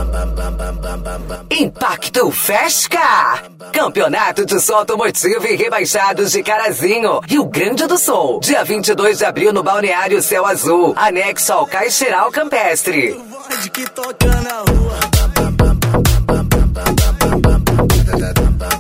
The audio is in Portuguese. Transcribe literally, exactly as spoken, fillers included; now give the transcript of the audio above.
Impacto Fesca! Campeonato de som automotivo e rebaixados de Carazinho, Rio Grande do Sul. Dia vinte e dois de abril no Balneário Céu Azul, anexo ao Caixeiral Campestre. Que toca na rua.